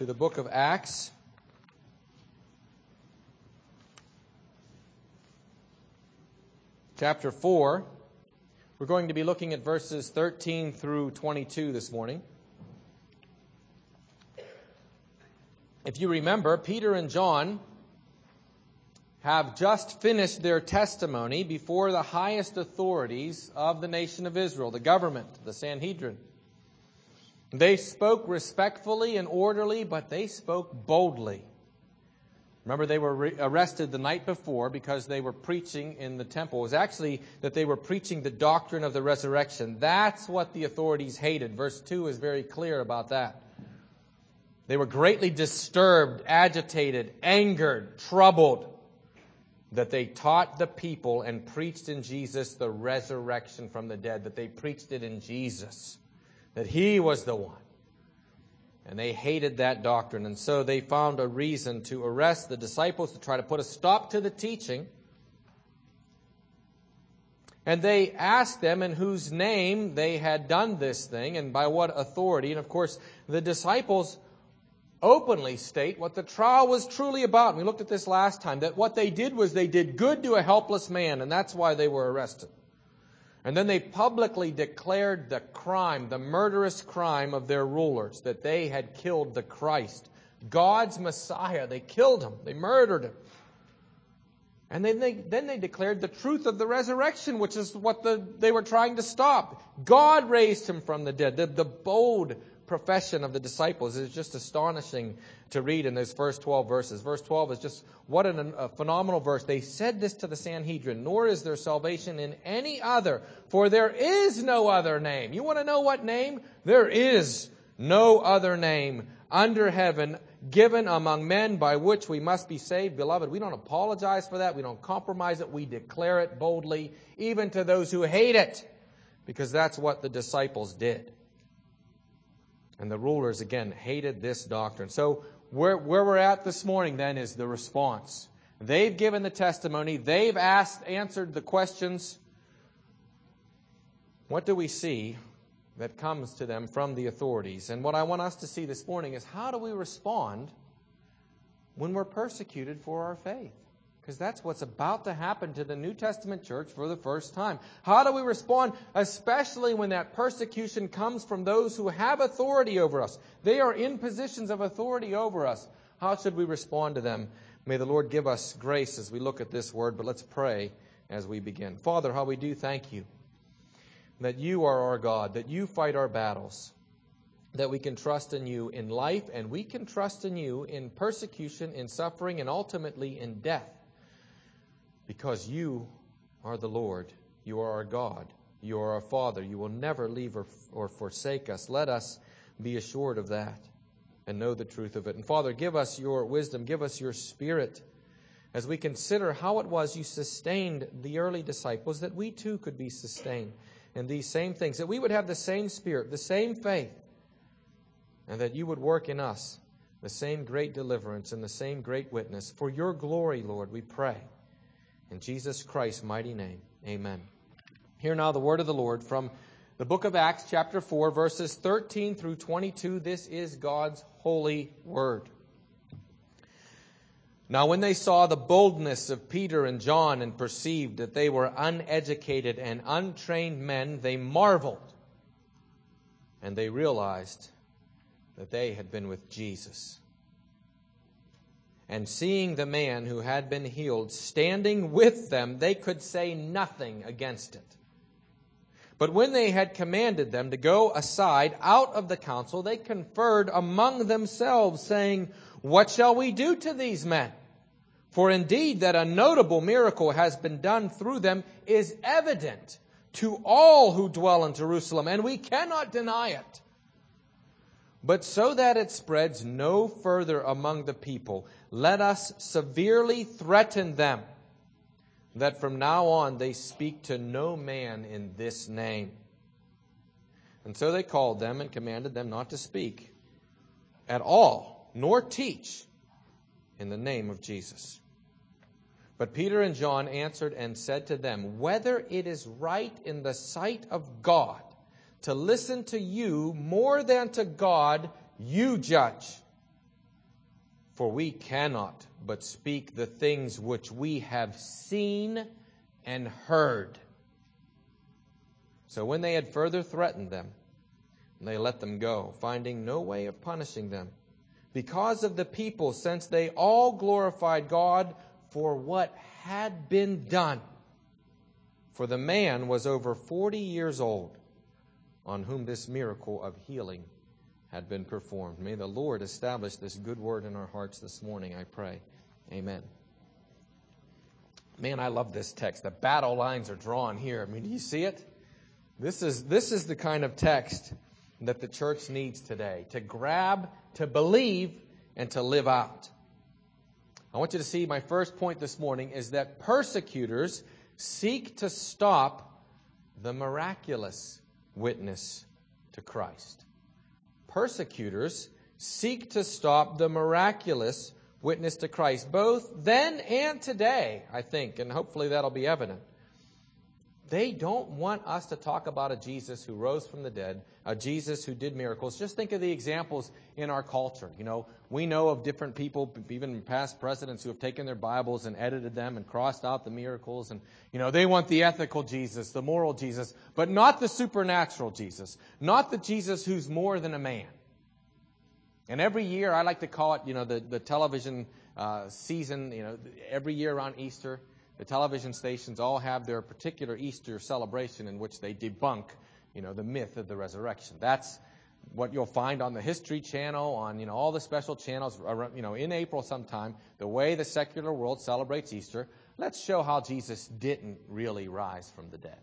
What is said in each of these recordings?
to the book of Acts. Chapter 4. We're going to be looking at verses 13 through 22 this morning. If you remember, Peter and John have just finished their testimony before the highest authorities of the nation of Israel, the government, the Sanhedrin. They spoke respectfully and orderly, but they spoke boldly. Remember, they were arrested the night before because they were preaching in the temple. It was actually that they were preaching the doctrine of the resurrection. That's what the authorities hated. Verse 2 is very clear about that. They were greatly disturbed, agitated, angered, troubled that they taught the people and preached in Jesus the resurrection from the dead, that they preached it in Jesus, that He was the one. And they hated that doctrine. And so they found a reason to arrest the disciples, to try to put a stop to the teaching. And they asked them in whose name they had done this thing and by what authority. And of course, the disciples openly state what the trial was truly about. And we looked at this last time, that what they did was they did good to a helpless man, and that's why they were arrested. And then they publicly declared the crime, the murderous crime of their rulers, that they had killed the Christ, God's Messiah. They killed Him. They murdered Him. And then they declared the truth of the resurrection, which is what they were trying to stop. God raised Him from the dead. The bold profession of the disciples is just astonishing to read in those first 12 verses. Verse 12 is just what a phenomenal verse. They said this to the Sanhedrin, nor is there salvation in any other, for there is no other name. You want to know what name? There is no other name under heaven given among men by which we must be saved. Beloved, we don't apologize for that. We don't compromise it. We declare it boldly, even to those who hate it, because that's what the disciples did. And the rulers, again, hated this doctrine. So where we're at this morning, then, is the response. They've given the testimony. They've answered the questions. What do we see that comes to them from the authorities? And what I want us to see this morning is, how do we respond when we're persecuted for our faith? Because that's what's about to happen to the New Testament church for the first time. How do we respond, especially when that persecution comes from those who have authority over us? They are in positions of authority over us. How should we respond to them? May the Lord give us grace as we look at this word, but let's pray as we begin. Father, how we do thank You that You are our God, that You fight our battles, that we can trust in You in life, and we can trust in You in persecution, in suffering, and ultimately in death. Because You are the Lord. You are our God. You are our Father. You will never leave or forsake us. Let us be assured of that and know the truth of it. And Father, give us Your wisdom. Give us Your Spirit as we consider how it was You sustained the early disciples, that we too could be sustained in these same things, that we would have the same Spirit, the same faith, and that You would work in us the same great deliverance and the same great witness. For Your glory, Lord, we pray. In Jesus Christ's mighty name, amen. Hear now the word of the Lord from the book of Acts, chapter 4, verses 13 through 22. This is God's holy word. Now when they saw the boldness of Peter and John and perceived that they were uneducated and untrained men, they marveled, and they realized that they had been with Jesus. And seeing the man who had been healed standing with them, they could say nothing against it. But when they had commanded them to go aside out of the council, they conferred among themselves, saying, "What shall we do to these men? For indeed that a notable miracle has been done through them is evident to all who dwell in Jerusalem, and we cannot deny it. But so that it spreads no further among the people, let us severely threaten them, that from now on they speak to no man in this name." And so they called them and commanded them not to speak at all, nor teach in the name of Jesus. But Peter and John answered and said to them, "Whether it is right in the sight of God to listen to you more than to God, you judge." For we cannot but speak the things which we have seen and heard. So when they had further threatened them, they let them go, finding no way of punishing them, because of the people, since they all glorified God for what had been done. For the man was over 40 years old, on whom this miracle of healing had been performed. May the Lord establish this good word in our hearts this morning, I pray. Amen. Man, I love this text. The battle lines are drawn here. I mean, do you see it? This is the kind of text that the church needs today, to grab, to believe, and to live out. I want you to see my first point this morning is that persecutors seek to stop the miraculous witness to Christ. Persecutors seek to stop the miraculous witness to Christ, both then and today, I think, and hopefully that'll be evident. They don't want us to talk about a Jesus who rose from the dead, a Jesus who did miracles. Just think of the examples in our culture. You know, we know of different people, even past presidents, who have taken their Bibles and edited them and crossed out the miracles. And, you know, they want the ethical Jesus, the moral Jesus, but not the supernatural Jesus, not the Jesus who's more than a man. And every year, I like to call it, you know, the television season, you know, every year around Easter, the television stations all have their particular Easter celebration in which they debunk, you know, the myth of the resurrection. That's what you'll find on the History Channel, on, you know, all the special channels, you know, in April sometime, the way the secular world celebrates Easter. Let's show how Jesus didn't really rise from the dead.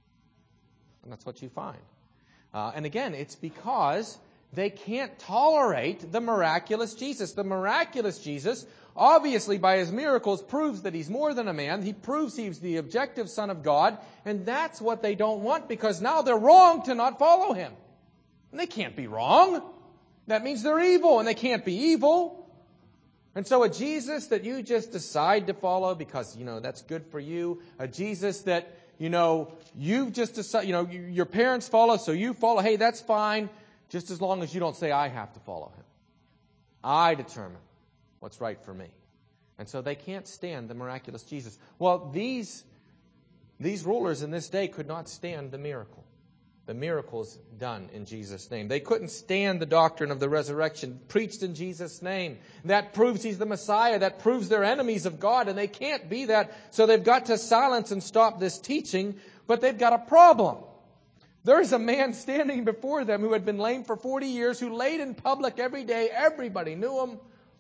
And that's what you find. And again, it's because they can't tolerate the miraculous Jesus. The miraculous Jesus, obviously by his miracles, proves that he's more than a man. He proves he's the objective Son of God. And that's what they don't want, because now they're wrong to not follow him. And they can't be wrong. That means they're evil, and they can't be evil. And so a Jesus that you just decide to follow because, you know, that's good for you. A Jesus that, you know, you've just decided, you know, your parents follow, so you follow. Hey, that's fine. Just as long as you don't say, I have to follow him. I determine what's right for me. And so they can't stand the miraculous Jesus. Well, these rulers in this day could not stand the miracle. The miracles done in Jesus' name. They couldn't stand the doctrine of the resurrection preached in Jesus' name. That proves he's the Messiah. That proves they're enemies of God, and they can't be that. So they've got to silence and stop this teaching, but they've got a problem. There's a man standing before them who had been lame for 40 years, who laid in public every day. Everybody knew him.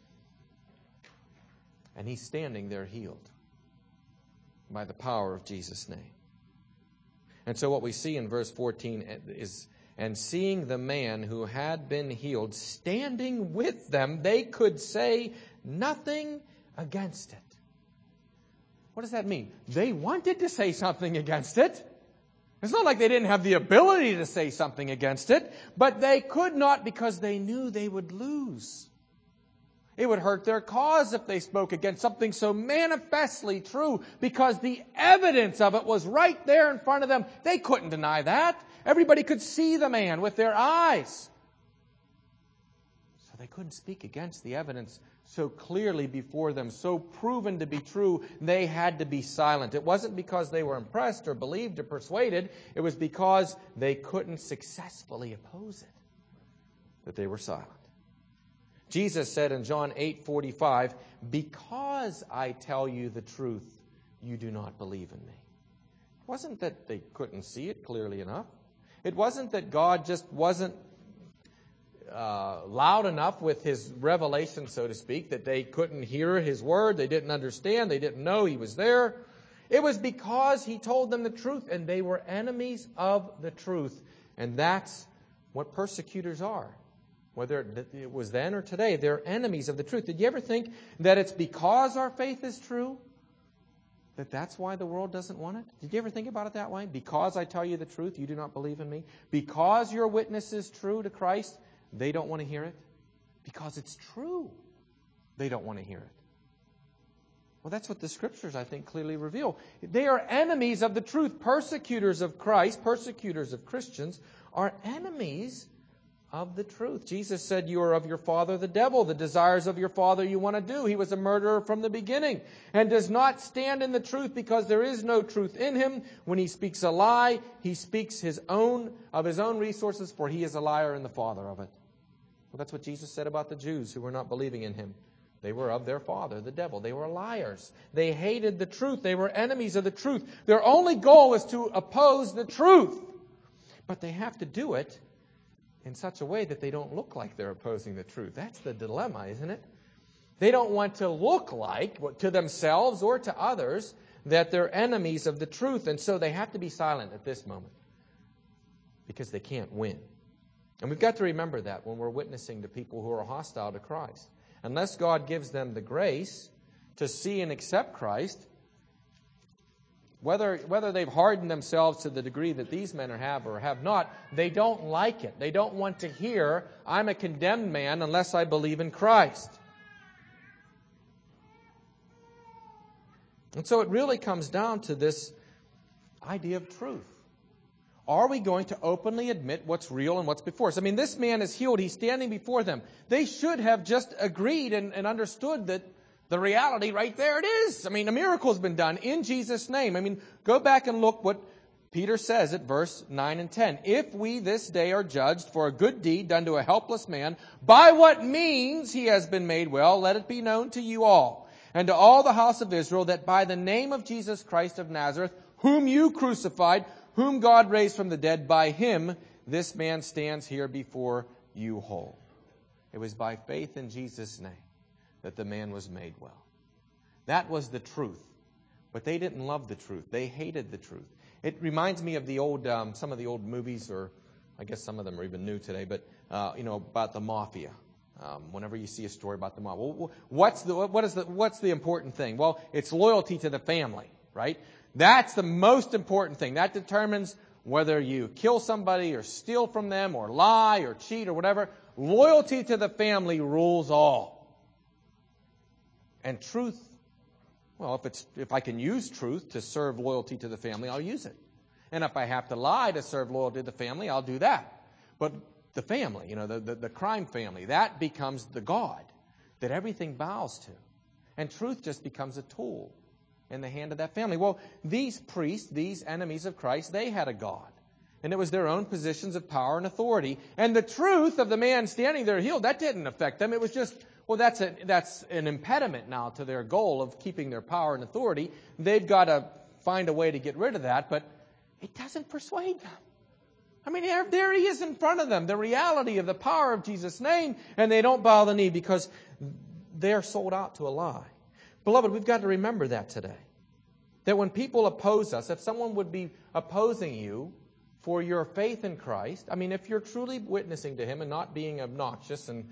And he's standing there healed by the power of Jesus' name. And so what we see in verse 14 is, and seeing the man who had been healed standing with them, they could say nothing against it. What does that mean? They wanted to say something against it. It's not like they didn't have the ability to say something against it, but they could not because they knew they would lose. It would hurt their cause if they spoke against something so manifestly true, because the evidence of it was right there in front of them. They couldn't deny that. Everybody could see the man with their eyes. So they couldn't speak against the evidence so clearly before them, so proven to be true. They had to be silent. It wasn't because they were impressed or believed or persuaded. It was because they couldn't successfully oppose it that they were silent. Jesus said in John 8:45, because I tell you the truth, you do not believe in me. It wasn't that they couldn't see it clearly enough. It wasn't that God just wasn't loud enough with his revelation, so to speak, that they couldn't hear his word, they didn't understand, they didn't know he was there. It was because he told them the truth, and they were enemies of the truth. And that's what persecutors are. Whether it was then or today, they're enemies of the truth. Did you ever think that it's because our faith is true that that's why the world doesn't want it? Did you ever think about it that way? Because I tell you the truth, you do not believe in me? Because your witness is true to Christ, they don't want to hear it? Because it's true, they don't want to hear it. Well, that's what the Scriptures, I think, clearly reveal. They are enemies of the truth. Persecutors of Christ, persecutors of Christians, are enemies of the truth. Jesus said, you are of your father the devil. The desires of your father you want to do. He was a murderer from the beginning and does not stand in the truth because there is no truth in him. When he speaks a lie, he speaks of his own resources, for he is a liar and the father of it. Well, that's what Jesus said about the Jews who were not believing in him. They were of their father, the devil. They were liars. They hated the truth. They were enemies of the truth. Their only goal is to oppose the truth. But they have to do it in such a way that they don't look like they're opposing the truth. That's the dilemma, isn't it? They don't want to look like, to themselves or to others, that they're enemies of the truth. And so they have to be silent at this moment because they can't win. And we've got to remember that when we're witnessing to people who are hostile to Christ. Unless God gives them the grace to see and accept Christ, whether they've hardened themselves to the degree that these men have or have not, they don't like it. They don't want to hear, I'm a condemned man unless I believe in Christ. And so it really comes down to this idea of truth. Are we going to openly admit what's real and what's before us? I mean, this man is healed. He's standing before them. They should have just agreed and understood that the reality right there it is. I mean, a miracle's been done in Jesus' name. I mean, go back and look what Peter says at verse 9 and 10. If we this day are judged for a good deed done to a helpless man, by what means he has been made well, let it be known to you all and to all the house of Israel that by the name of Jesus Christ of Nazareth, whom you crucified, whom God raised from the dead, by him this man stands here before you whole. It was by faith in Jesus' name that the man was made well. That was the truth. But they didn't love the truth. They hated the truth. It reminds me of the old, some of the old movies, or I guess some of them are even new today, but about the mafia. Whenever you see a story about the mafia, well, what's the important thing? Well, it's loyalty to the family, right? That's the most important thing. That determines whether you kill somebody or steal from them or lie or cheat or whatever. Loyalty to the family rules all. And truth, well, if I can use truth to serve loyalty to the family, I'll use it. And if I have to lie to serve loyalty to the family, I'll do that. But the family, the crime family, that becomes the God that everything bows to. And truth just becomes a tool in the hand of that family. Well, these priests, these enemies of Christ, they had a God. And it was their own positions of power and authority. And the truth of the man standing there healed, that didn't affect them. It was just, well, that's an impediment now to their goal of keeping their power and authority. They've got to find a way to get rid of that, but it doesn't persuade them. I mean, there he is in front of them, the reality of the power of Jesus' name, and they don't bow the knee because they're sold out to a lie. Beloved, we've got to remember that today. That when people oppose us, if someone would be opposing you for your faith in Christ, I mean, if you're truly witnessing to him and not being obnoxious and,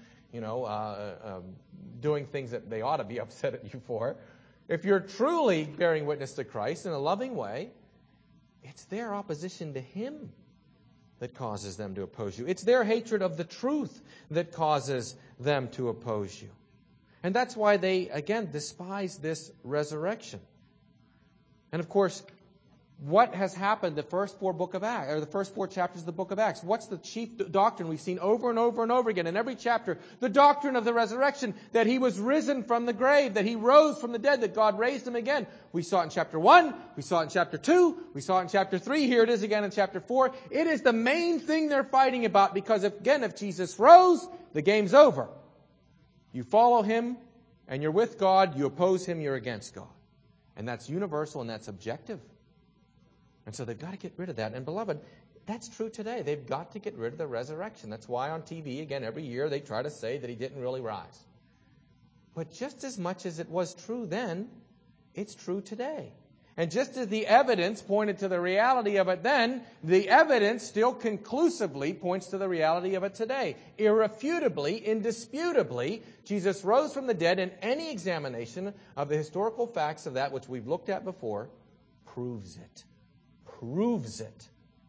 doing things that they ought to be upset at you for, if you're truly bearing witness to Christ in a loving way, it's their opposition to him that causes them to oppose you. It's their hatred of the truth that causes them to oppose you. And that's why they, again, despise this resurrection. And of course, what has happened the first four chapters of the book of Acts? What's the chief doctrine we've seen over and over and over again in every chapter? The doctrine of the resurrection, that he was risen from the grave, that he rose from the dead, that God raised him again. We saw it in chapter 1, we saw it in chapter 2, we saw it in chapter 3, here it is again in chapter 4. It is the main thing they're fighting about because, if Jesus rose, the game's over. You follow him and you're with God, you oppose him, you're against God. And that's universal and that's objective. And so they've got to get rid of that. And beloved, that's true today. They've got to get rid of the resurrection. That's why on TV, again, every year they try to say that he didn't really rise. But just as much as it was true then, it's true today. And just as the evidence pointed to the reality of it then, the evidence still conclusively points to the reality of it today. Irrefutably, indisputably, Jesus rose from the dead, and any examination of the historical facts of that which we've looked at before proves it. Proves it.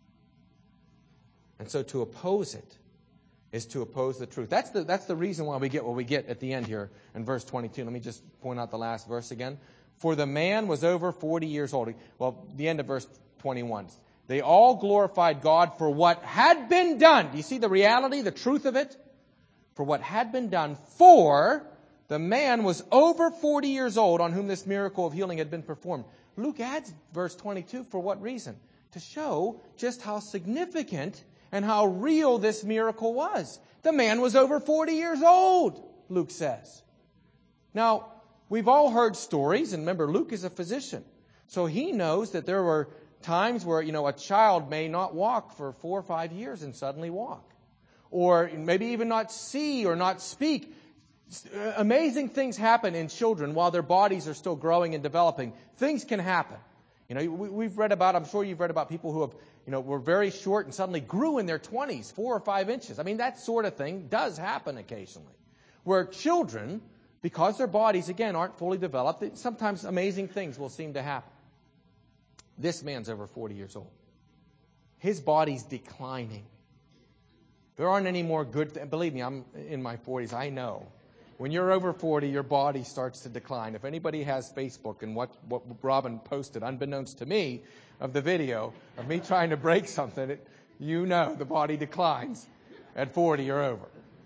And so to oppose it is to oppose the truth. That's the reason why we get what we get at the end here in verse 22. Let me just point out the last verse again. For the man was over 40 years old. Well, the end of verse 21. They all glorified God for what had been done. Do you see the reality, the truth of it? For what had been done, for the man was over 40 years old on whom this miracle of healing had been performed. Luke adds verse 22 for what reason? To show just how significant and how real this miracle was. The man was over 40 years old, Luke says. Now, we've all heard stories, and remember, Luke is a physician. So he knows that there were times where, a child may not walk for 4 or 5 years and suddenly walk. Or maybe even not see or not speak. Amazing things happen in children while their bodies are still growing and developing. Things can happen. We've read about, I'm sure you've read about people who have, were very short and suddenly grew in their 20s, 4 or 5 inches. I mean, that sort of thing does happen occasionally. Where children, because their bodies, again, aren't fully developed, sometimes amazing things will seem to happen. This man's over 40 years old. His body's declining. There aren't any more good... Believe me, I'm in my 40s. I know. When you're over 40, your body starts to decline. If anybody has Facebook and what Robin posted, unbeknownst to me, of the video of me trying to break something, the body declines at 40 or over.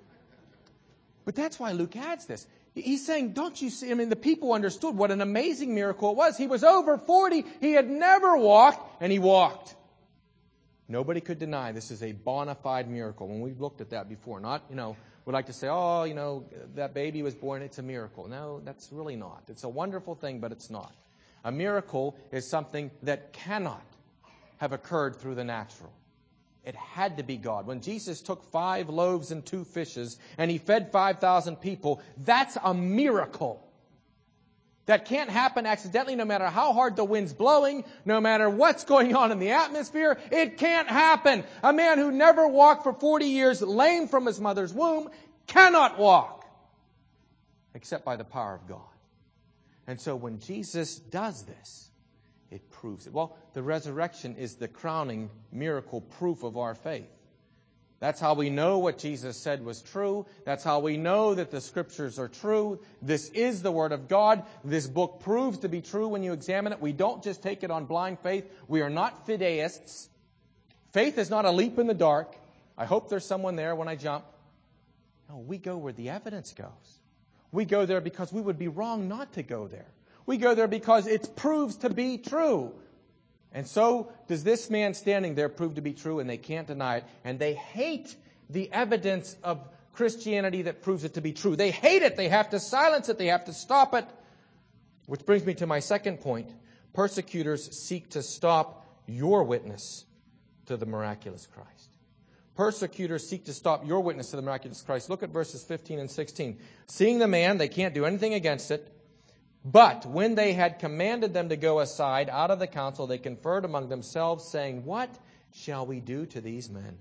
But that's why Luke adds this. He's saying, don't you see? The people understood what an amazing miracle it was. He was over 40. He had never walked, and he walked. Nobody could deny this is a bona fide miracle. When we've looked at that before, not, we like to say, that baby was born, it's a miracle. No, that's really not. It's a wonderful thing, but it's not. A miracle is something that cannot have occurred through the natural. It had to be God. When Jesus took 5 loaves and 2 fishes and he fed 5,000 people, that's a miracle. That can't happen accidentally no matter how hard the wind's blowing, no matter what's going on in the atmosphere. It can't happen. A man who never walked for 40 years, lame from his mother's womb, cannot walk except by the power of God. And so when Jesus does this, it proves it. Well, the resurrection is the crowning miracle proof of our faith. That's how we know what Jesus said was true. That's how we know that the Scriptures are true. This is the Word of God. This book proves to be true when you examine it. We don't just take it on blind faith. We are not fideists. Faith is not a leap in the dark. I hope there's someone there when I jump. No, we go where the evidence goes. We go there because we would be wrong not to go there. We go there because it proves to be true. And so does this man standing there prove to be true, and they can't deny it. And they hate the evidence of Christianity that proves it to be true. They hate it. They have to silence it. They have to stop it. Which brings me to my second point. Persecutors seek to stop your witness to the miraculous Christ. Persecutors seek to stop your witness to the miraculous Christ. Look at verses 15 and 16. Seeing the man, they can't do anything against it. But when they had commanded them to go aside out of the council, they conferred among themselves, saying, "What shall we do to these men?"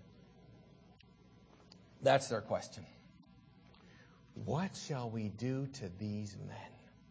That's their question. What shall we do to these men?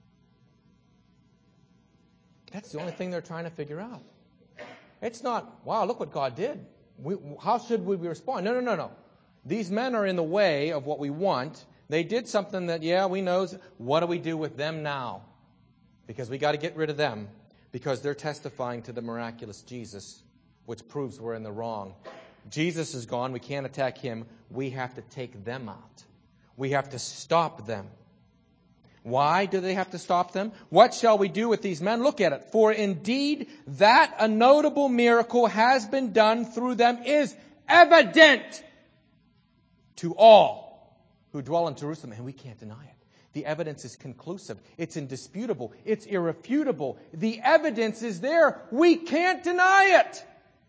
That's the only thing they're trying to figure out. It's not, wow, look what God did. How should we respond? No. These men are in the way of what we want. They did something that, we know. What do we do with them now? Because we got to get rid of them. Because they're testifying to the miraculous Jesus, which proves we're in the wrong. Jesus is gone. We can't attack him. We have to take them out. We have to stop them. Why do they have to stop them? What shall we do with these men? Look at it. For indeed, that a notable miracle has been done through them is evident to all who dwell in Jerusalem. And we can't deny it. The evidence is conclusive. It's indisputable. It's irrefutable. The evidence is there. We can't deny it.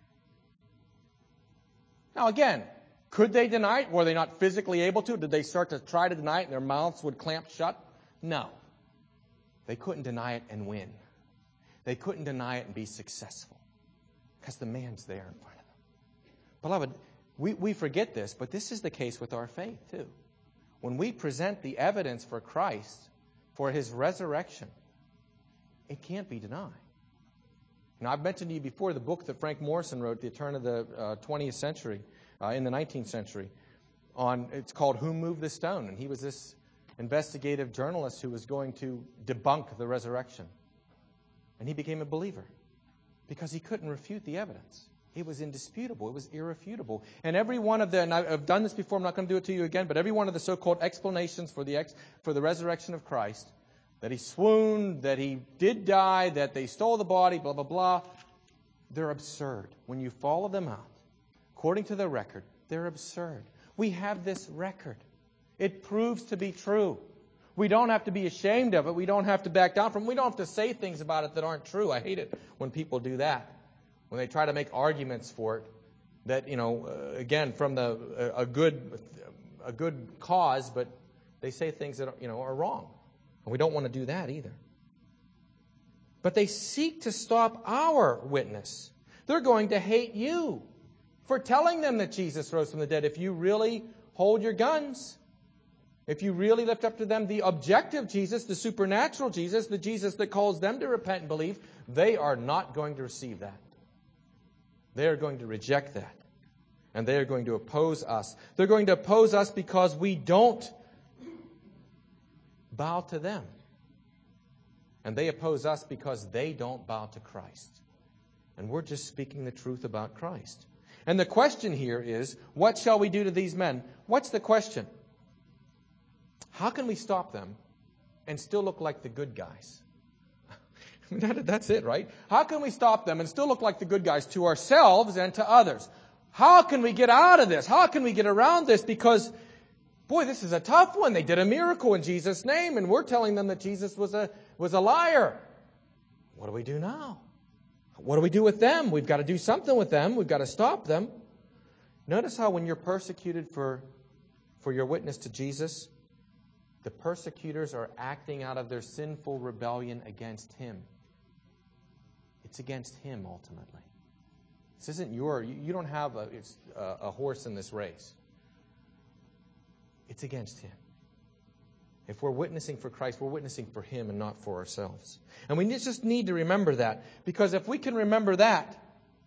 Now again, could they deny it? Were they not physically able to? Did they start to try to deny it and their mouths would clamp shut? No. They couldn't deny it and win. They couldn't deny it and be successful. Because the man's there in front of them. Beloved, we forget this, but this is the case with our faith too. When we present the evidence for Christ, for His resurrection, it can't be denied. Now, I've mentioned to you before the book that Frank Morrison wrote, the turn of the 20th century, in the 19th century. It's called Who Moved the Stone? And he was this investigative journalist who was going to debunk the resurrection. And he became a believer because he couldn't refute the evidence. It was indisputable. It was irrefutable. And every one of the, and I've done this before, I'm not going to do it to you again, but every one of the so-called explanations for the resurrection of Christ, that he swooned, that he did die, that they stole the body, blah, blah, blah, they're absurd. When you follow them out, according to the record, they're absurd. We have this record. It proves to be true. We don't have to be ashamed of it. We don't have to back down from it. We don't have to say things about it that aren't true. I hate it when people do that. When they try to make arguments for it that, again, from a good cause, but they say things that, are wrong. And we don't want to do that either. But they seek to stop our witness. They're going to hate you for telling them that Jesus rose from the dead. If you really hold your guns, if you really lift up to them the objective Jesus, the supernatural Jesus, the Jesus that calls them to repent and believe, they are not going to receive that. They are going to reject that. And they are going to oppose us. They're going to oppose us because we don't bow to them. And they oppose us because they don't bow to Christ. And we're just speaking the truth about Christ. And the question here is, what shall we do to these men? What's the question? How can we stop them and still look like the good guys? That's it, right? How can we stop them and still look like the good guys to ourselves and to others? How can we get out of this? How can we get around this? Because, boy, this is a tough one. They did a miracle in Jesus' name, and we're telling them that Jesus was a liar. What do we do now? What do we do with them? We've got to do something with them. We've got to stop them. Notice how when you're persecuted for your witness to Jesus, the persecutors are acting out of their sinful rebellion against Him. It's against Him, ultimately. This isn't you don't have a horse in this race. It's against Him. If we're witnessing for Christ, we're witnessing for Him and not for ourselves. And we just need to remember that. Because if we can remember that,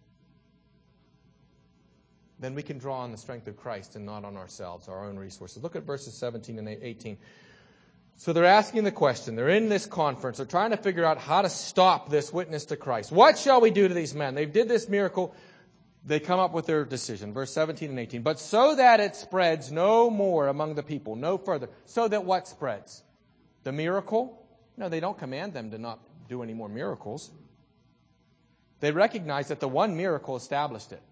then we can draw on the strength of Christ and not on ourselves, our own resources. Look at verses 17 and 18. So they're asking the question. They're in this conference. They're trying to figure out how to stop this witness to Christ. What shall we do to these men? They did this miracle. They come up with their decision. Verse 17 and 18. But so that it spreads no more among the people, no further. So that what spreads? The miracle? No, they don't command them to not do any more miracles. They recognize that the one miracle established it.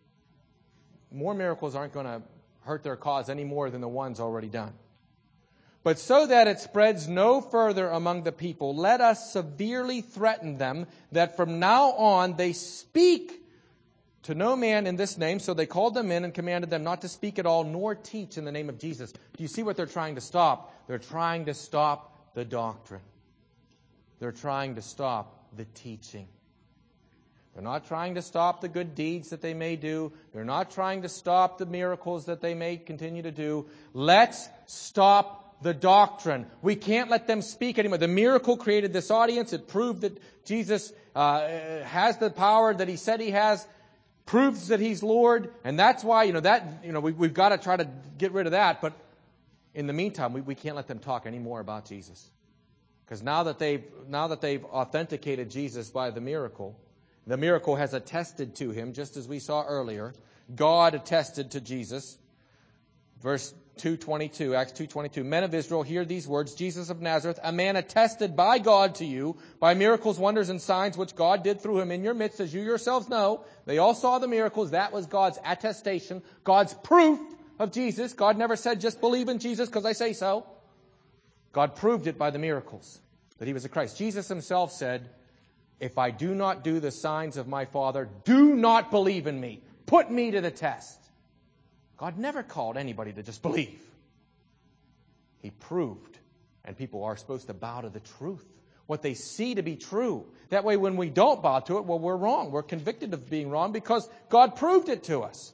More miracles aren't going to hurt their cause any more than the ones already done. But so that it spreads no further among the people, let us severely threaten them that from now on they speak to no man in this name. So they called them in and commanded them not to speak at all, nor teach in the name of Jesus. Do you see what they're trying to stop? They're trying to stop the doctrine. They're trying to stop the teaching. They're not trying to stop the good deeds that they may do. They're not trying to stop the miracles that they may continue to do. Let's stop the doctrine. We can't let them speak anymore. The miracle created this audience. It proved that Jesus has the power that He said He has. Proves that He's Lord. And that's why, we've got to try to get rid of that. But in the meantime, we can't let them talk anymore about Jesus. Because now that they've authenticated Jesus by the miracle has attested to Him, just as we saw earlier. God attested to Jesus. Verse 2:22, Acts 2:22. Men of Israel, hear these words. Jesus of Nazareth, a man attested by God to you by miracles, wonders, and signs which God did through Him in your midst, as you yourselves know. They all saw the miracles. That was God's attestation, God's proof of Jesus. God never said, just believe in Jesus because I say so. God proved it by the miracles, that He was the Christ. Jesus Himself said, if I do not do the signs of my Father, do not believe in me. Put me to the test. God never called anybody to just believe. He proved. And people are supposed to bow to the truth. What they see to be true. That way when we don't bow to it, well, we're wrong. We're convicted of being wrong because God proved it to us.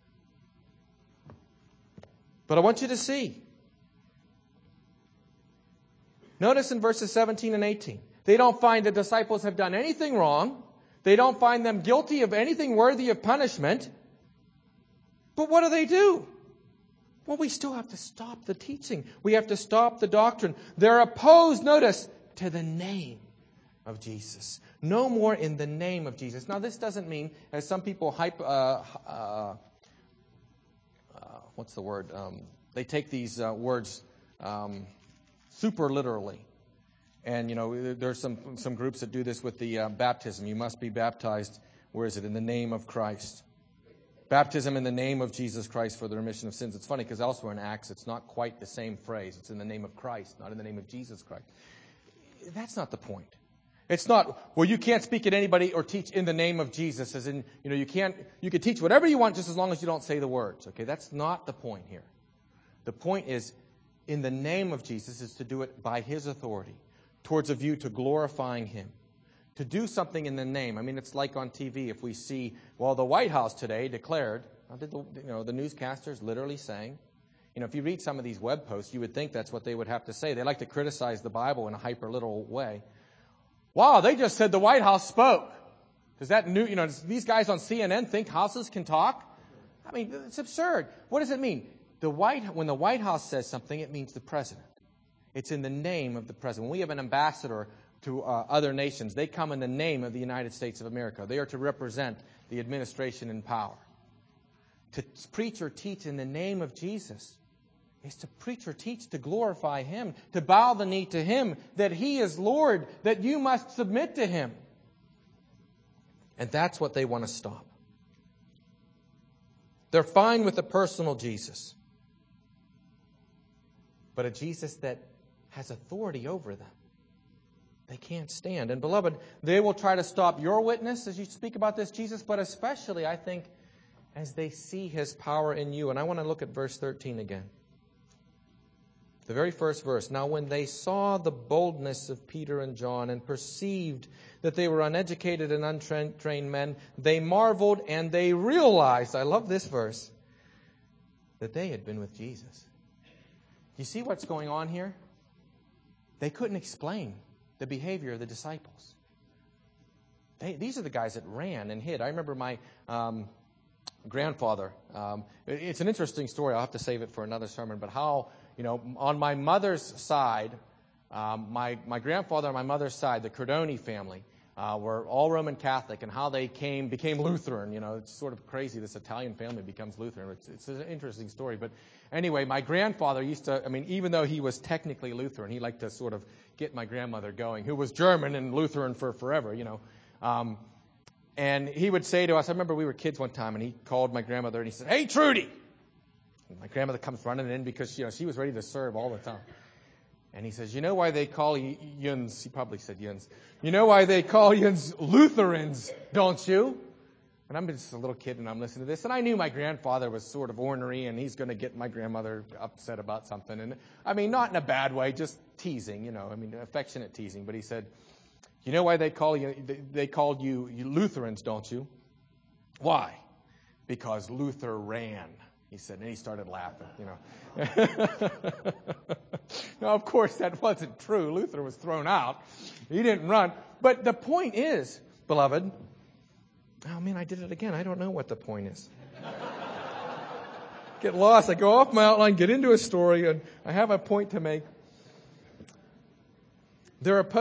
But I want you to see. Notice in verses 17 and 18. They don't find the disciples have done anything wrong. They don't find them guilty of anything worthy of punishment. But what do? Well, we still have to stop the teaching. We have to stop the doctrine. They're opposed, notice, to the name. of Jesus. No more in the name of Jesus. Now, this doesn't mean, as some people what's the word? They take these words super literally. And, there's some groups that do this with the baptism. You must be baptized, where is it? In the name of Christ. Baptism in the name of Jesus Christ for the remission of sins. It's funny because elsewhere in Acts, it's not quite the same phrase. It's in the name of Christ, not in the name of Jesus Christ. That's not the point. It's not, well, you can't speak at anybody or teach in the name of Jesus, as in, you can teach whatever you want just as long as you don't say the words. Okay, that's not the point here. The point is, in the name of Jesus is to do it by His authority, towards a view to glorifying Him. To do something in the name. I mean, it's like on TV if we see, well, the White House today declared, did the newscasters literally saying, if you read some of these web posts, you would think that's what they would have to say. They like to criticize the Bible in a hyper-literal way. Wow, they just said the White House spoke. Does that does these guys on CNN think houses can talk? I mean, it's absurd. What does it mean? When the White House says something, it means the president. It's in the name of the president. When we have an ambassador to other nations, they come in the name of the United States of America. They are to represent the administration in power. To preach or teach in the name of Jesus is to preach or teach to glorify Him, to bow the knee to Him, that He is Lord, that you must submit to Him. And that's what they want to stop. They're fine with a personal Jesus, but a Jesus that has authority over them. They can't stand. And beloved, they will try to stop your witness as you speak about this Jesus, but especially, I think, as they see His power in you. And I want to look at verse 13 again. The very first verse. Now when they saw the boldness of Peter and John and perceived that they were uneducated and untrained men, they marveled and they realized, I love this verse, that they had been with Jesus. You see what's going on here? They couldn't explain the behavior of the disciples. These are the guys that ran and hid. I remember my grandfather. It's an interesting story. I'll have to save it for another sermon. But how, on my mother's side, my grandfather on my mother's side, the Cardoni family, were all Roman Catholic, and how they became Lutheran. It's sort of crazy. This Italian family becomes Lutheran. It's an interesting story. But anyway, my grandfather used to, even though he was technically Lutheran, he liked to sort of get my grandmother going, who was German and Lutheran for forever, And he would say to us, I remember we were kids one time, and he called my grandmother, and he said, "Hey, Trudy!" And my grandmother comes running in because, she was ready to serve all the time. And he says, "You know why they call yuns," he probably said yuns, "you know why they call yuns Lutherans, don't you?" And I'm just a little kid, and I'm listening to this. And I knew my grandfather was sort of ornery, and he's going to get my grandmother upset about something. And not in a bad way, just teasing, affectionate teasing. But he said, "You know why they called you Lutherans, don't you?" "Why?" "Because Luther ran," he said. And he started laughing, Now, of course, that wasn't true. Luther was thrown out. He didn't run. But the point is, beloved, I did it again. I don't know what the point is. Get lost. I go off my outline, get into a story, and I have a point to make. There are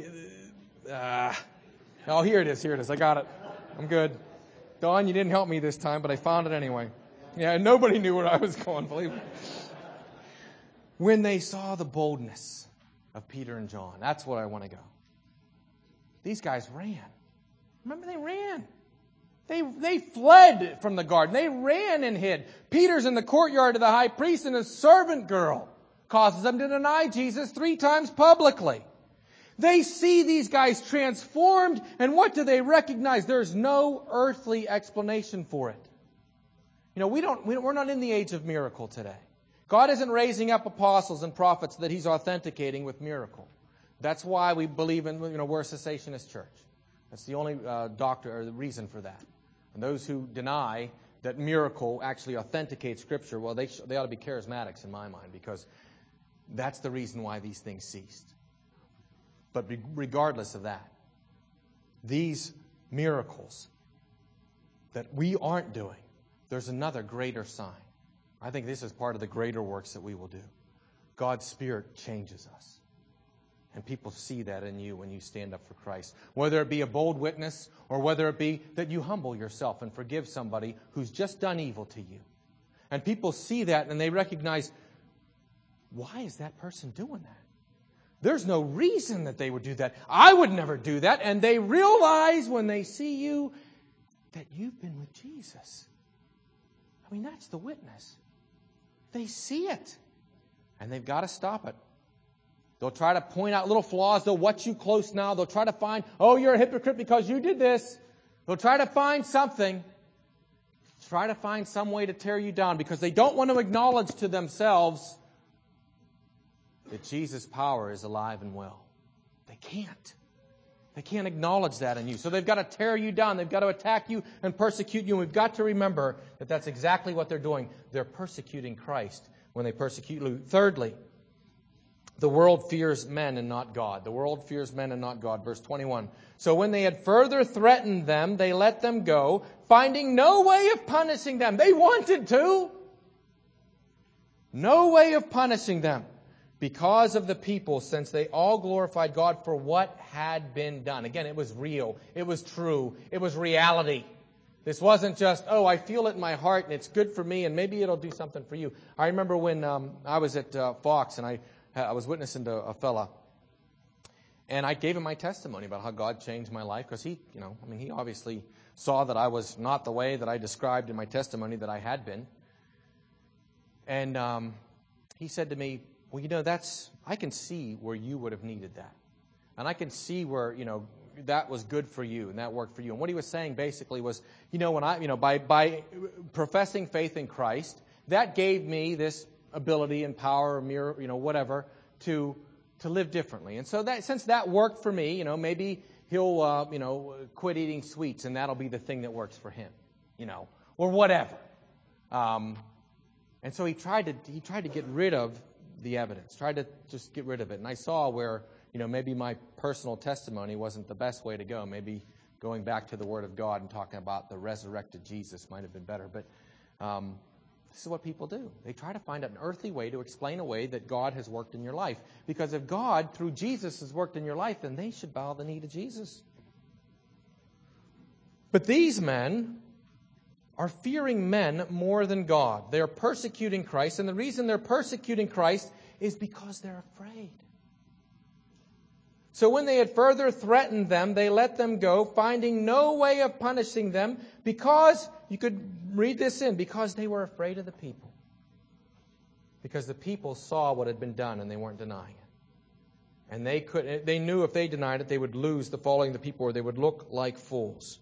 here it is. I got it. I'm good. Dawn, you didn't help me this time, but I found it anyway. Yeah, nobody knew where I was going, believe me. When they saw the boldness of Peter and John, that's where I want to go. These guys ran. Remember, they ran. They fled from the garden. They ran and hid. Peter's in the courtyard of the high priest, and a servant girl causes them to deny Jesus 3 times publicly. They see these guys transformed, and what do they recognize? There's no earthly explanation for it. We're not in the age of miracle today. God isn't raising up apostles and prophets that He's authenticating with miracle. That's why we believe in, we're a cessationist church. That's the only doctrine or the reason for that. And those who deny that miracle actually authenticates Scripture, well, they ought to be charismatics in my mind, because that's the reason why these things ceased. But regardless of that, these miracles that we aren't doing, there's another greater sign. I think this is part of the greater works that we will do. God's Spirit changes us. And people see that in you when you stand up for Christ. Whether it be a bold witness or whether it be that you humble yourself and forgive somebody who's just done evil to you. And people see that and they recognize, why is that person doing that? There's no reason that they would do that. I would never do that. And they realize when they see you that you've been with Jesus. I mean, that's the witness. They see it. And they've got to stop it. They'll try to point out little flaws. They'll watch you close now. They'll try to find, oh, you're a hypocrite because you did this. They'll try to find something. Try to find some way to tear you down because they don't want to acknowledge to themselves that Jesus' power is alive and well. They can't. They can't acknowledge that in you. So they've got to tear you down. They've got to attack you and persecute you. And we've got to remember that that's exactly what they're doing. They're persecuting Christ when they persecute you. Thirdly, the world fears men and not God. The world fears men and not God. Verse 21. So when they had further threatened them, they let them go, finding no way of punishing them. They wanted to. No way of punishing them because of the people, since they all glorified God for what had been done. Again, it was real. It was true. It was reality. This wasn't just, oh, I feel it in my heart and it's good for me and maybe it'll do something for you. I remember when I was at Fox and I was witnessing to a fella. And I gave him my testimony about how God changed my life because he obviously saw that I was not the way that I described in my testimony that I had been. And he said to me, well, I can see where you would have needed that. And I can see where, that was good for you and that worked for you. And what he was saying basically was, by professing faith in Christ, that gave me this ability and power, whatever, to live differently. And so since that worked for me, maybe he'll, quit eating sweets and that'll be the thing that works for him, or whatever. And so he tried to get rid of the evidence, tried to just get rid of it. And I saw where, maybe my personal testimony wasn't the best way to go. Maybe going back to the Word of God and talking about the resurrected Jesus might have been better. But this is what people do. They try to find an earthly way to explain a way that God has worked in your life. Because if God, through Jesus, has worked in your life, then they should bow the knee to Jesus. But these men are fearing men more than God. They are persecuting Christ, and the reason they're persecuting Christ is because they're afraid. So when they had further threatened them, they let them go, finding no way of punishing them, because, you could read this in, because they were afraid of the people. Because the people saw what had been done and they weren't denying it. And they knew if they denied it, they would lose the following of the people, or they would look like fools.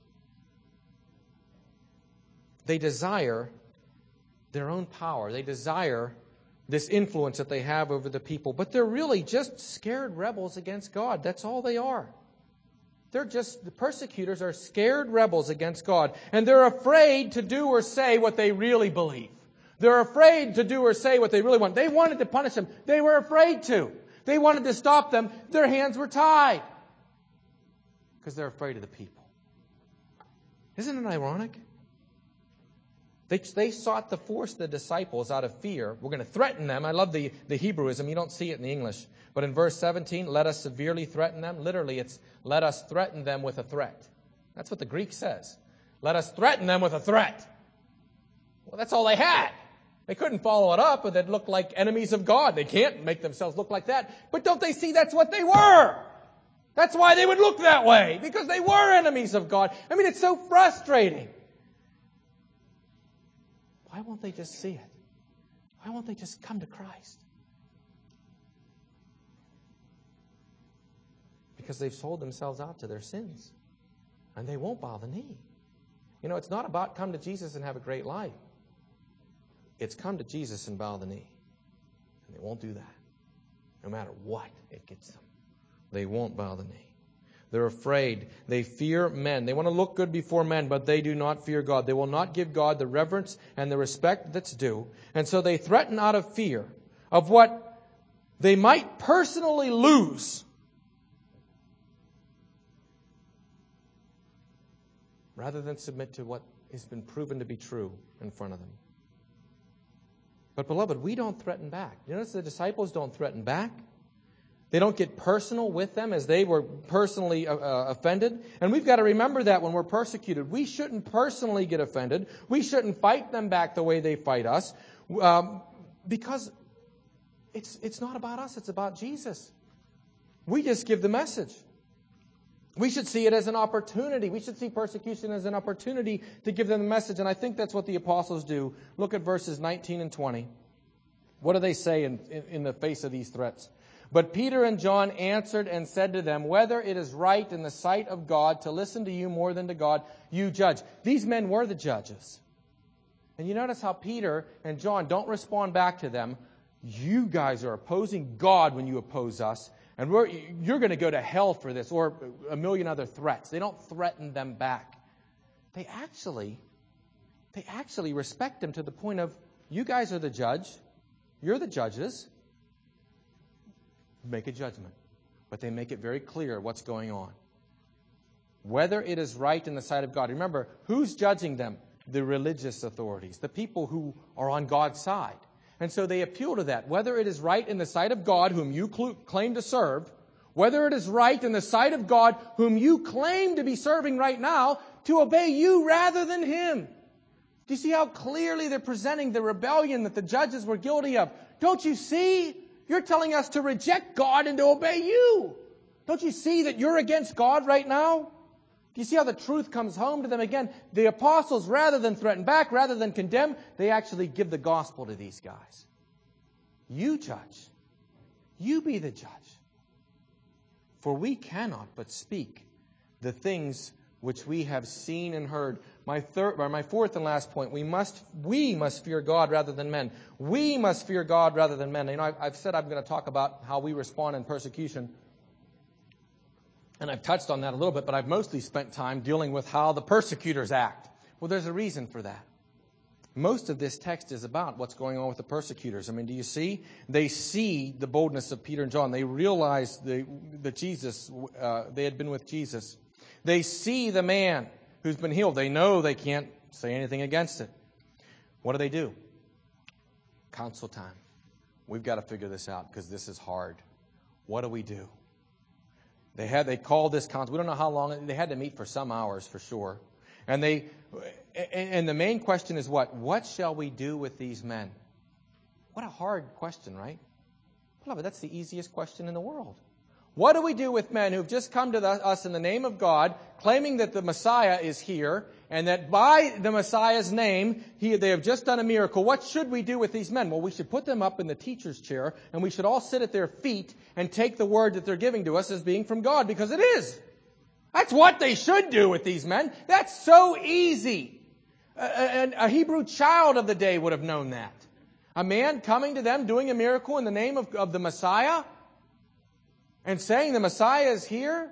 They desire their own power. They desire this influence that they have over the people. But they're really just scared rebels against God. That's all they are. The persecutors are scared rebels against God. And they're afraid to do or say what they really believe. They're afraid to do or say what they really want. They wanted to punish them. They were afraid to. They wanted to stop them. Their hands were tied. Because they're afraid of the people. Isn't it ironic? They sought to force the disciples out of fear. We're going to threaten them. I love the Hebrewism. You don't see it in the English. But in verse 17, let us severely threaten them. Literally, it's let us threaten them with a threat. That's what the Greek says. Let us threaten them with a threat. Well, that's all they had. They couldn't follow it up, but they'd look like enemies of God. They can't make themselves look like that. But don't they see that's what they were? That's why they would look that way, because they were enemies of God. I mean, it's so frustrating. Why won't they just see it? Why won't they just come to Christ? Because they've sold themselves out to their sins. And they won't bow the knee. It's not about come to Jesus and have a great life. It's come to Jesus and bow the knee. And they won't do that. No matter what it gets them. They won't bow the knee. They're afraid. They fear men. They want to look good before men, but they do not fear God. They will not give God the reverence and the respect that's due. And so they threaten out of fear of what they might personally lose, rather than submit to what has been proven to be true in front of them. But beloved, we don't threaten back. You notice the disciples don't threaten back. They don't get personal with them as they were personally offended. And we've got to remember that when we're persecuted. We shouldn't personally get offended. We shouldn't fight them back the way they fight us. Because it's not about us, it's about Jesus. We just give the message. We should see it as an opportunity. We should see persecution as an opportunity to give them the message. And I think that's what the apostles do. Look at verses 19 and 20. What do they say in the face of these threats? But Peter and John answered and said to them, whether it is right in the sight of God to listen to you more than to God, you judge. These men were the judges. And you notice how Peter and John don't respond back to them. You guys are opposing God when you oppose us. And you're going to go to hell for this, or a million other threats. They don't threaten them back. They actually respect them to the point of, you guys are the judge. You're the judges. Make a judgment. But they make it very clear what's going on. Whether it is right in the sight of God. Remember, who's judging them? The religious authorities, the people who are on God's side. And so they appeal to that. Whether it is right in the sight of God, whom you claim to serve, whether it is right in the sight of God, whom you claim to be serving right now, to obey you rather than Him. Do you see how clearly they're presenting the rebellion that the judges were guilty of? Don't you see? You're telling us to reject God and to obey you. Don't you see that you're against God right now? Do you see how the truth comes home to them again? The apostles, rather than threaten back, rather than condemn, they actually give the gospel to these guys. You judge. You be the judge. For we cannot but speak the things which we have seen and heard. My fourth and last point, we must fear God rather than men. We must fear God rather than men. You know, I've said I'm going to talk about how we respond in persecution. And I've touched on that a little bit, but I've mostly spent time dealing with how the persecutors act. Well, there's a reason for that. Most of this text is about what's going on with the persecutors. I mean, do you see? They see the boldness of Peter and John. They realize that Jesus, they had been with Jesus. They see the man who's been healed. They know they can't say anything against it. What do? Council time. We've got to figure this out because this is hard. What do we do? They called this council. We don't know how long. They had to meet for some hours for sure. And the main question is what? What shall we do with these men? What a hard question, right? Beloved, that's the easiest question in the world. What do we do with men who've just come to us in the name of God, claiming that the Messiah is here, and that by the Messiah's name, they have just done a miracle? What should we do with these men? Well, we should put them up in the teacher's chair, and we should all sit at their feet and take the word that they're giving to us as being from God, because it is. That's what they should do with these men. That's so easy. A Hebrew child of the day would have known that. A man coming to them, doing a miracle in the name of the Messiah, and saying the Messiah is here,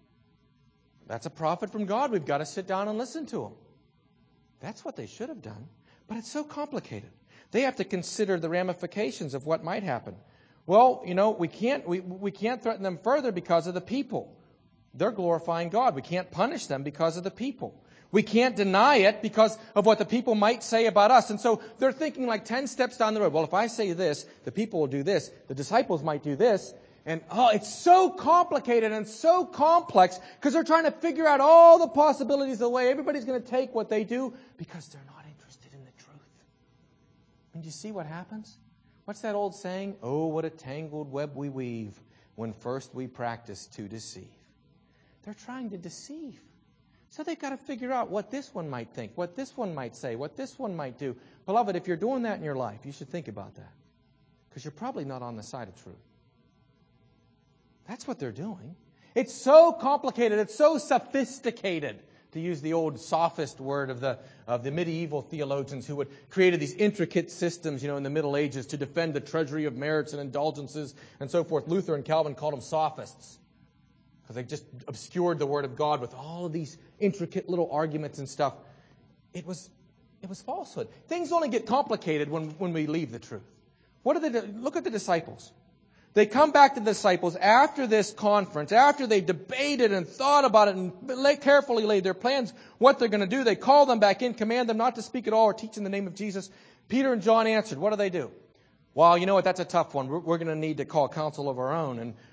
that's a prophet from God. We've got to sit down and listen to him. That's what they should have done. But it's so complicated. They have to consider the ramifications of what might happen. Well, you know, we can't threaten them further because of the people. They're glorifying God. We can't punish them because of the people. We can't deny it because of what the people might say about us. And so they're thinking like 10 steps down the road. Well, if I say this, the people will do this. The disciples might do this. And it's so complicated and so complex because they're trying to figure out all the possibilities of the way everybody's going to take what they do because they're not interested in the truth. And do you see what happens? What's that old saying? Oh, what a tangled web we weave when first we practice to deceive. They're trying to deceive. So they've got to figure out what this one might think, what this one might say, what this one might do. Beloved, if you're doing that in your life, you should think about that because you're probably not on the side of truth. That's what they're doing. It's so complicated. It's so sophisticated, to use the old sophist word of the medieval theologians who had created these intricate systems, in the Middle Ages to defend the treasury of merits and indulgences and so forth. Luther and Calvin called them sophists because they just obscured the Word of God with all of these intricate little arguments and stuff. It was falsehood. Things only get complicated when we leave the truth. Look at the disciples. They come back to the disciples after this conference, after they debated and thought about it and carefully laid their plans, what they're going to do. They call them back in, command them not to speak at all or teach in the name of Jesus. Peter and John answered. What do? Well, you know what? That's a tough one. We're going to need to call a council of our own, and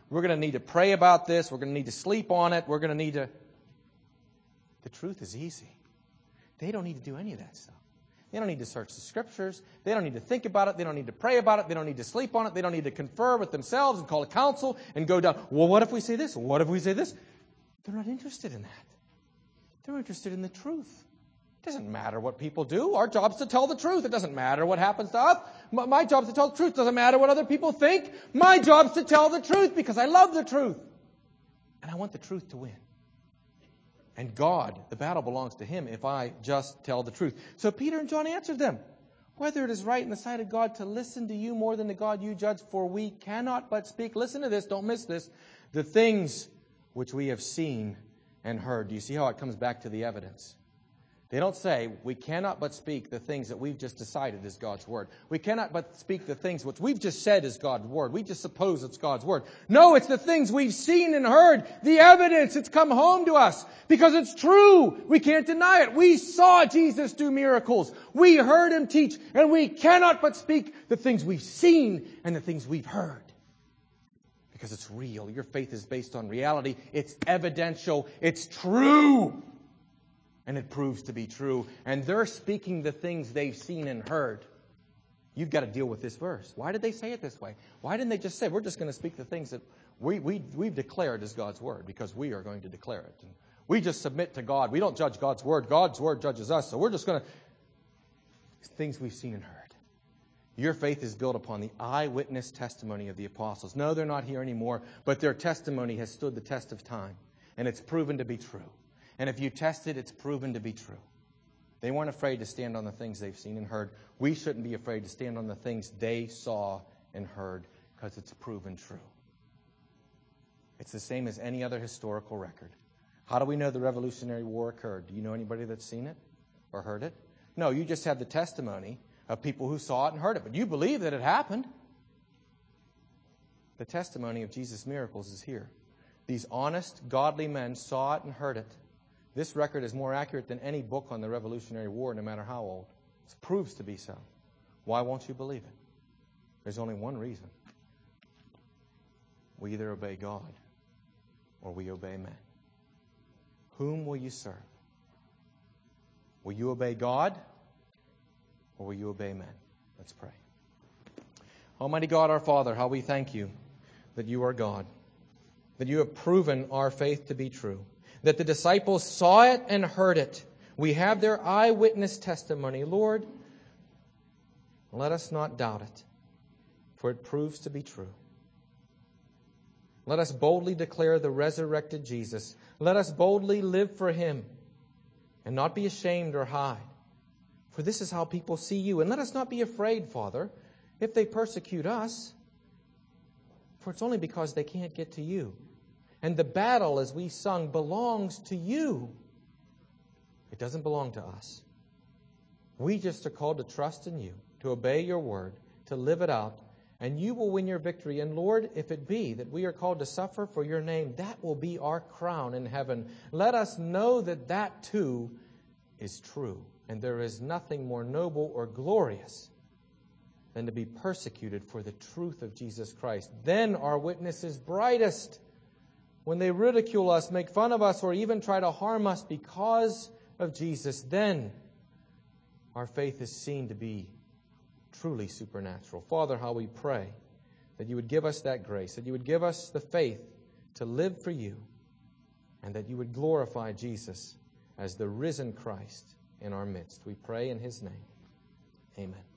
We're going to need to pray about this. We're going to need to sleep on it. We're going to need to... The truth is easy. They don't need to do any of that stuff. They don't need to search the Scriptures. They don't need to think about it. They don't need to pray about it. They don't need to sleep on it. They don't need to confer with themselves and call a council and go down. Well, what if we say this? What if we say this? They're not interested in that. They're interested in the truth. It doesn't matter what people do. Our job is to tell the truth. It doesn't matter what happens to us. My job is to tell the truth. It doesn't matter what other people think. My job is to tell the truth because I love the truth. And I want the truth to win. And God, the battle belongs to Him if I just tell the truth. So Peter and John answered them, whether it is right in the sight of God to listen to you more than the God you judge, for we cannot but speak. Listen to this, don't miss this. The things which we have seen and heard. Do you see how it comes back to the evidence? They don't say, we cannot but speak the things that we've just decided is God's Word. We cannot but speak the things which we've just said is God's Word. We just suppose it's God's Word. No, it's the things we've seen and heard. The evidence, it's come home to us. Because it's true. We can't deny it. We saw Jesus do miracles. We heard Him teach. And we cannot but speak the things we've seen and the things we've heard. Because it's real. Your faith is based on reality. It's evidential. It's true. And it proves to be true. And they're speaking the things they've seen and heard. You've got to deal with this verse. Why did they say it this way? Why didn't they just say, we're just going to speak the things that we've declared as God's Word, because we are going to declare it. And we just submit to God. We don't judge God's Word. God's Word judges us. So we're just going to... Things we've seen and heard. Your faith is built upon the eyewitness testimony of the apostles. No, they're not here anymore, but their testimony has stood the test of time. And it's proven to be true. And if you test it, it's proven to be true. They weren't afraid to stand on the things they've seen and heard. We shouldn't be afraid to stand on the things they saw and heard, because it's proven true. It's the same as any other historical record. How do we know the Revolutionary War occurred? Do you know anybody that's seen it or heard it? No, you just have the testimony of people who saw it and heard it. But you believe that it happened. The testimony of Jesus' miracles is here. These honest, godly men saw it and heard it. This record is more accurate than any book on the Revolutionary War, no matter how old. It proves to be so. Why won't you believe it? There's only one reason. We either obey God or we obey men. Whom will you serve? Will you obey God or will you obey men? Let's pray. Almighty God, our Father, how we thank you that you are God, that you have proven our faith to be true, that the disciples saw it and heard it. We have their eyewitness testimony. Lord, let us not doubt it, for it proves to be true. Let us boldly declare the resurrected Jesus. Let us boldly live for Him and not be ashamed or hide. For this is how people see you. And let us not be afraid, Father, if they persecute us, for it's only because they can't get to you. And the battle, as we sung, belongs to you. It doesn't belong to us. We just are called to trust in you, to obey your word, to live it out, and you will win your victory. And Lord, if it be that we are called to suffer for your name, that will be our crown in heaven. Let us know that that too is true. And there is nothing more noble or glorious than to be persecuted for the truth of Jesus Christ. Then our witness is brightest. When they ridicule us, make fun of us, or even try to harm us because of Jesus, then our faith is seen to be truly supernatural. Father, how we pray that you would give us that grace, that you would give us the faith to live for you, and that you would glorify Jesus as the risen Christ in our midst. We pray in His name. Amen.